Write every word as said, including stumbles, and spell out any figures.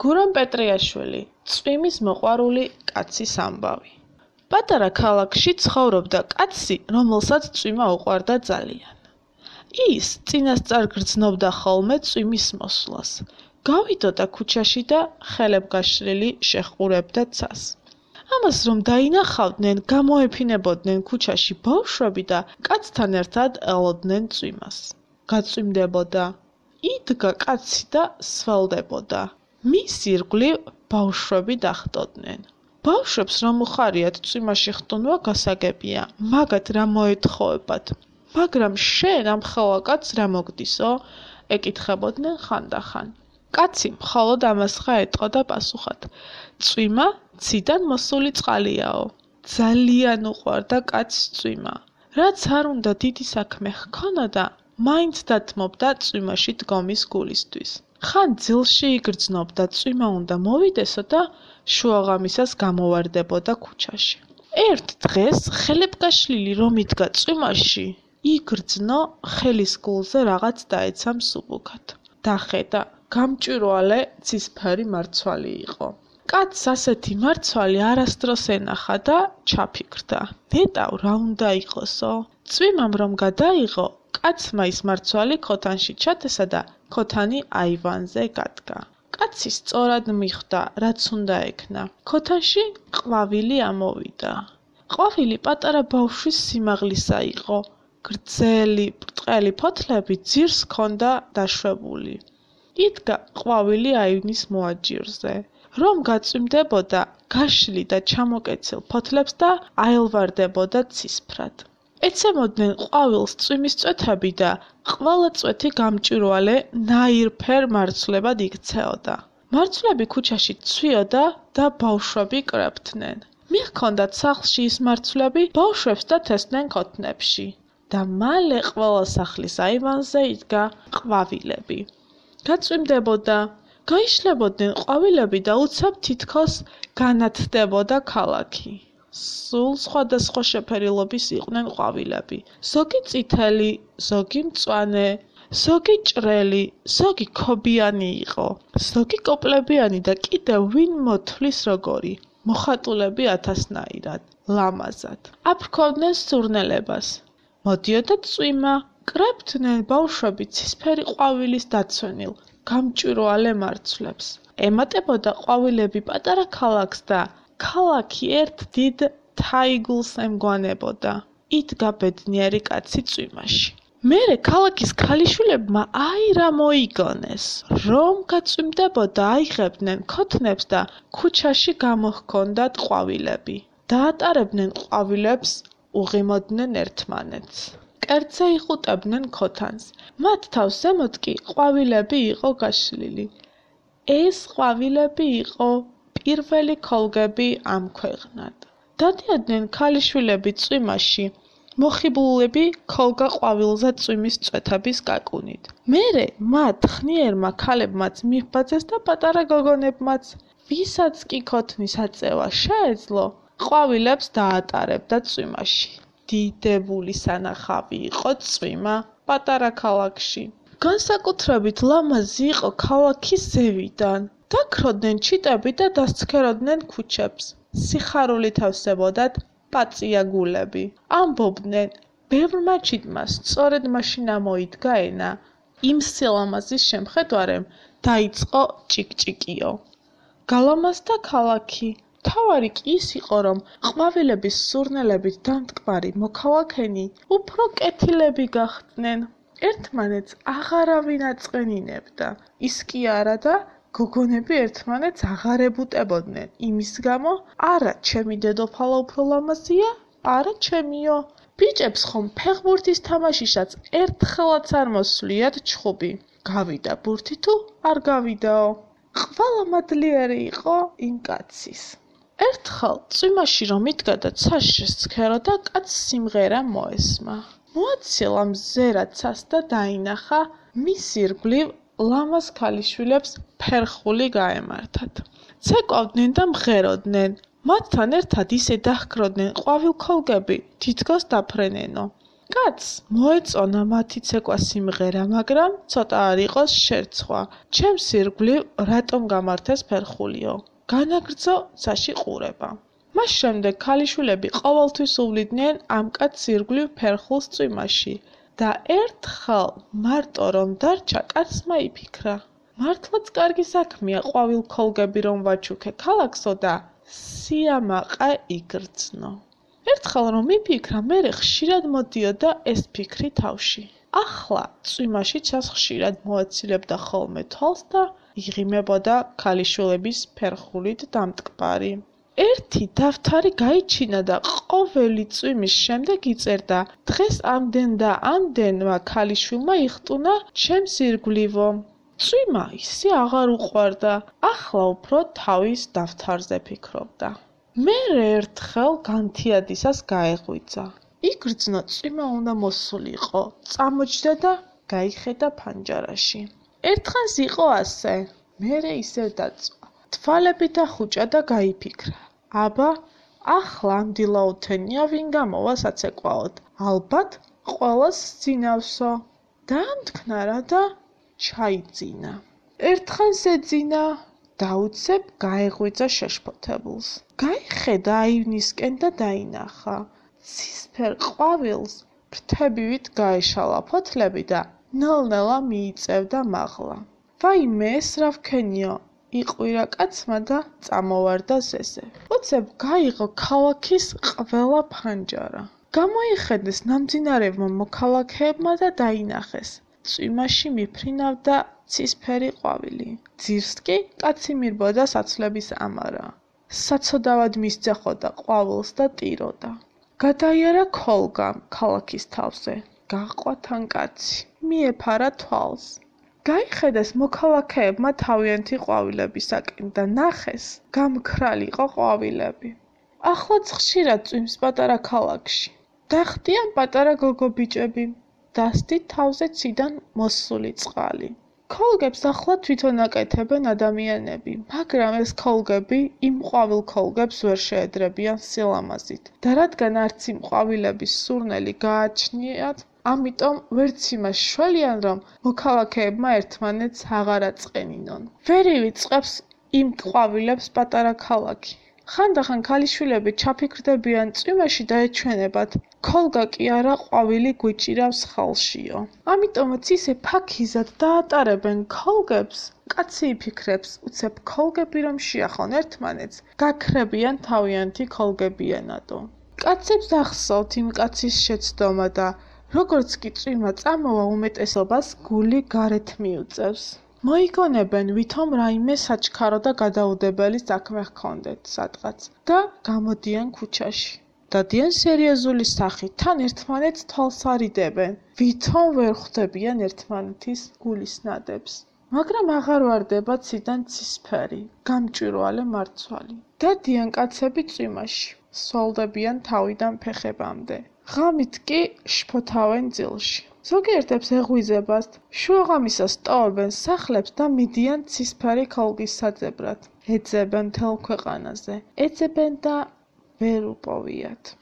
გურამ პეტრიაშვილი, წვიმის მოყვარული კაცის ამბავი. პატარა ქალაქში ცხოვრობდა კაცი, რომელსაც წვიმა უყვარდა ძალიან. ის წინასწარ გრძნობდა ხოლმე წვიმის მოსვლას. გავიდოდა ქუჩაში და ხელებ გაშლილი შეჰყურებდა ცას. ამას რომ დაინახავდნენ, გამოეფინებოდნენ ქუჩაში ბავშვები და კაცთან ერთად ელოდნენ წვიმას. გაწვიმდებოდა. იდგა კაცი და სველდებოდა. მის ირგვლივ ბავშვები დახვდოდნენ. ბავშვებს რომ უხარიათ წვიმაში ხტუნვა გასაგებია, მაგათ რა მოეთხოვებათ. მაგრამ შენ ამ ხელა კაცს რა მოგდისო? ეკითხებოდნენ ხანდახან. კაცი მხოლოდ ამას ხა ეტყო და პასუხად. წვიმა ციდან მოსული წყალიაო. ძალიან უყვარდა კაცს წვიმა. რაც არ უნდა დიდი საქმე ჰქონა და მაინც დათმობდა წვიმაში დგომის გულისთვის. ხან ძილში იგრძნობდა წვიმა უნდა მოვიდესო და შუაღამისას გამოვარდებოდა ქუჩაში. ერთ დღეს ხელებ გაშლილი რომ იდგა წვიმაში, იგრძნო ხელის გულზე რაღაც დაეცა მსუბუქად. დახედა, გამჭვირვალე ცისფერი მარცვალი იყო. კაცს ასეთი მარცვალი არასდროს ენახა და ჩაფიქრდა. ნეტავ რა უნდა იყოსო? წვიმამ რომ გადაიღო, კაცმა ის მარცვალი ქოთანში ჩათესა და ქოთანი აივანზე გადგა. კაცი სწორად მიხვდა, რაც უნდა ექნა. ქოთანში ყვავილი ამოვიდა. ყვავილი პატარა ბავშვის სიმაღლისა იყო. გრძელი, ბრტყელი ფოთლები ძირს ჰქონდა დაშვებული. იდგა ყვავილი აივნის მოაჯირზე. რომ გაწვიმდებოდა, გაშლი და ჩამოკეცილ ფოთლებს და აელვარდებოდა ცისფრად. ეცემოდნენ ყვავილს წვიმის წვეთები და ყველა წვეთი გამჭვირვალე ნაირფერ მარცვლებად იქცეოდა. მარცვლები ქუჩაში ცვიოდა და ბავშვები კრებდნენ. მიჰქონდათ სახლში ის მარცვლები, ბავშვებს და თესდნენ ქოთნებში. და მალე ყველა სახლის აივანზე იდგა ყვავილები. გაწვიმდებოდა. გაიშლებოდნენ ყვავილები და უცებ თითქოს განათდებოდა ქალაქი. სულ სხვადასხვა შეფერილობის იყვნენ ყვავილები. ზოგი წითელი, ზოგი მწვანე, ზოგი ჭრელი, ზოგი ქობიანი იყო, ზოგი კოპლებიანი და კიდევ ვინ მოთვლის როგორი, მოხატულები ათასნაირად, ლამაზად. აფრქვევდნენ სურნელებას. მოდიოდა წვიმა, კრებდნენ ბავშვები ცისფერი ყვავილის დაცვენილ, გამჭვირვალე მარცვლებს. ემატებოდა ყვავილები პატარა ქალაქს და ქალაქი ერთ დიდ თაიგულს ემგვანებოდა. იდგა ბედნიერი კაცი წვიმაში. მერე ქალაქის ქალიშვილებმა აი რა მოიგონეს. რომ გაწვიმდებოდა, აიღებდნენ ქოთნებს და ქუჩაში გამოჰქონდათ ყვავილები. დაატარებდნენ ყვავილებს, უღიმოდნენ ერთმანეთს. კერძზე იხუტებდნენ ქოთანს. მათ თავს ზემოთ კი ყვავილები იყო გაშლილი. ეს ყვავილები იყო პირველი ქოლგები ამ ქვეყნად. დადიოდნენ ქალიშვილები წვიმაში, მოხიბლულები ქოლგა ყვავილზე წვიმის წვეთების გაკუნით. მერე მათ ხნიერმა ქალებმაც მიჰბაძეს და პატარა გოგონებმაც, ვისაც კი ქოთნის აწევა შეეძლო, ყვავილებს დაატარებდა წვიმაში. დიდებული სანახავი იყო წვიმა პატარა ქალაქში. განსაკუთრებით ლამაზი იყო ქალაქის ზევიდან. დაქროდნენ ჩიტები და დასცქეროდნენ ქუჩებს. სიხარულით ავსებოდათ პაწია გულები. ამბობდნენ, ბევრმა ჩიტმა სწორედ მაშინ ამოიდგა ენა. იმ სილამაზის შემხედვარემ დაიწყო ჭიკჭიკიო. გალამაზდა ქალაქი. თავარი კი ის იყო, რომ ყვავილების სურნელებით დამტკბარი მოქალაქენი უფრო კეთილები გახდნენ. ერთმანეთს აღარავინ აწყვენინებდა. ის კი არა და გოგონები ერთმანეთს აღარ ებუტებოდნენ. იმის გამო, არა ჩემი დედოფალა უფრო ლამაზია, არა ჩემიო. ბიჭებს ხომ ფეხბურთის თამაშიშაც ერთხელაც არ მოსვლიათ ჩხუბი. გავიდა ბურთი თუ არ გავიდაო. ყველა მადლიერი იყო იმ კაცის. ერთხელ წვიმაში რომ იდგა და ცას შესცქეროდა, კაცს სიმღერა მოესმა. მოაცილა მზერა ცას და დაინახა, მის ირგვლივ ლამაზ ქალიშვილებს ფერხული გაემართათ. ცეკვავდნენ და მღეროდნენ. მათთან ერთად ისე დაჰქროდნენ ყვავილქოლგები, თითქოს დაფრენენო. კაცს მოეწონა მათი ცეკვა სიმღერა, მაგრამ ცოტა არ იყოს შერცხვა. ჩემს ირგვლივ რატომ გამართეს ფერხულიო? განაგრძო ცაში ყურება. მას შემდეგ ქალიშვილები ყოველთვის უვლიდნენ ამ კაცს ირგვლივ ფერხულს წვიმაში და ერთხელ მარტო რომ დარჩა, კაცმა იფიქრა. მართლაც კარგი საქმეა ყვავილ ქოლგები რომ ვაჩუქე ქალაქსო და სიამაყე იგრძნო. ერთხელ რომ იფიქრა, მერე ხშირად მოდიოდა ეს ფიქრი თავში. ახლა წვიმაში ჩას ხშირად მოაცილებდა ხოლმე თვალს და იღიმებოდა ქალიშვილების ფერხულით დამტკბარი. ერთი დავთარი გაიჩინა და ყოველი წვიმის შემდეგ იწერდა: დღეს ამდენ და ამდენმა ქალიშვილმა იხტუნა ჩემს ირგვლივო. წვიმა ისე აღარ უყვარდა, ახლა უფრო თავის დავთარზე ფიქრობდა. მერე ერთხელ განთიადისას გაეღვიძა. იგრძნო, წვიმა უნდა მოსულიყო, წამოჯდა და გაიხედა ფანჯარაში. ერთხანს იყო ასე, მერე ისევ დაწვა. თვალები დახუჭა და გაიფიქრა: აბა, ახლა ამ დილაუთენია ვინ გამოვა საცეკვაოდ, ალბათ ყველას სძინავსო. დაამტკნა რა და ჩაიძინა. ერთხანს ეძინა, დაუცებ გაეღვიძა შეშფოთებულს. გაიხედა აივნისკენ და დაინახა. ცისფერ ყვავილს ფრთებივით გაეშალა ფოთლები და ნელ-ნელა მიიწევდა მაღლა. ვაიმე, ეს რა ვქენიო? იყვირა კაცმა და წამოვარდა ზეზე. უცებ გაიღო ქალაქის ყველა ფანჯარა. გამოიხედეს ნამძინარევმა მოქალაქეებმა და დაინახეს. წვიმაში მიფრინავდა ცისფერი ყვავილი. ძირს კი კაცი მირბოდა საცვლების ამარა. საცოდავად მისძახოდა ყვავილს და ტიროდა. გადაიარა ქოლგამ ქალაქის თავზე. გაჰყვა თან კაცი. მიეფარა თვალს. გაიხედეს მოქალაქეებმა თავიანთი ყვავილებისაკენ და ნახეს გამქრალიყო ყვავილები. ახლაც ხშირად წვიმს პატარა ქალაქში. დახტიან პატარა გოგო ბიჭები. დასდით თავზე ციდან მოსული წყალი. ქოლგებს ახლა თვითონ აკეთებენ ადამიანები, მაგრამ ეს ქოლგები იმ ყვავილ ქოლგებს ვერ შეედრებიან სილამაზით. და რადგან არც იმ ყვავილების სურნელი გააჩნიათ, ამიტომ ვერც იმას შველიან, რომ მოქალაქეებმა ერთმანეთს აღარ აწყენინონ. ვერ ივიწყებს იმ ყვავილებს პატარა ქალაქი. ხანდახან ქალიშვილები ჩაფიქრდებიან წვიმაში და ეჩვენებათ, ქოლგა კი არა ყვავილი გვიჭირავს ხელშიო. ამიტომაც ისე ფაქიზად დაატარებენ ქოლგებს, კაცი იფიქრებს, უცებ ქოლგები რომ შეახონ ერთმანეთს, გაქრებიან თავიანთი ქოლგებიანადო. კაცებს ახსოვთ იმ კაცის შეცდომა და როგორც კი წვიმა წამოვა, უმეტესობას გული გარეთ მიუწევს. მოიგონებენ, ვითომ რაიმე საჩქარო და გადაუდებელი საქმე ჰქონდეთ სადღაც და გამოდიან ქუჩაში. დადიან სერიოზული სახით, თან ერთმანეთს თვალს არიდებენ, ვითომ ვერ ხვდებიან ერთმანეთის გულის ნადებს. მაგრამ აღარ ვარდება ციდან ცისფერი, გამჭვირვალე მარცვალი. დადიან კაცები წვიმაში, სვალდებიან თავიდან ფეხებამდე. ღამით კი შფოთავენ ძილში. ზოგიერთებს ეღვიზებასთ, შუაღამისას ტოვებენ სახლებს და მიდიან ცისფერი ქოლგის საძებრად. ეძებენ მთელ ქვეყანაზე, ეძებენ და ვერ უპოვიათ.